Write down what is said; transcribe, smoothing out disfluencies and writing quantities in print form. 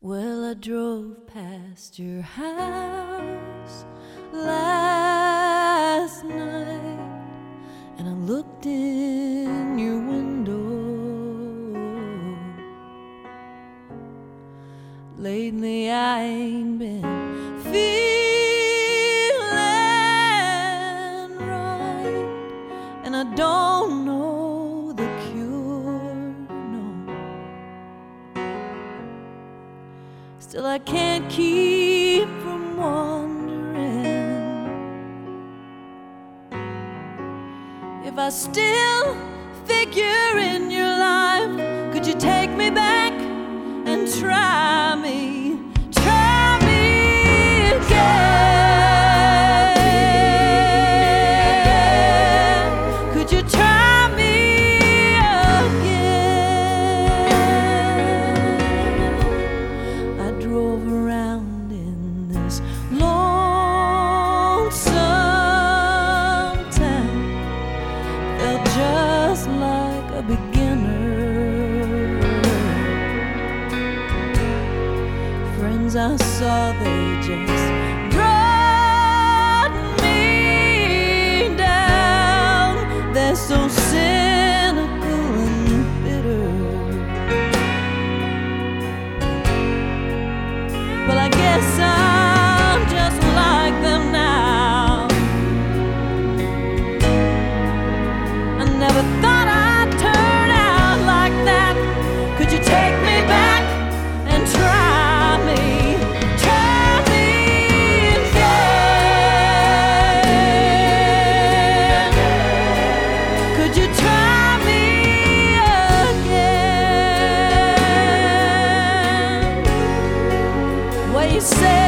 Well, I drove past your house last night, and I looked in your window. Lately I ain't been feeling right, and I don't know the cure, no. Still I can't keep from wondering if I still figure in your life. Could you take me back and try me, try me again? Could you try me again? I drove around in this lonesome town, felt just like a beginner. Friends I saw, they just brought me down. They're so cynical and bitter. Well, I guess I'm just like them now. I never thought I'd turn out like that. Could you take me back and try? You say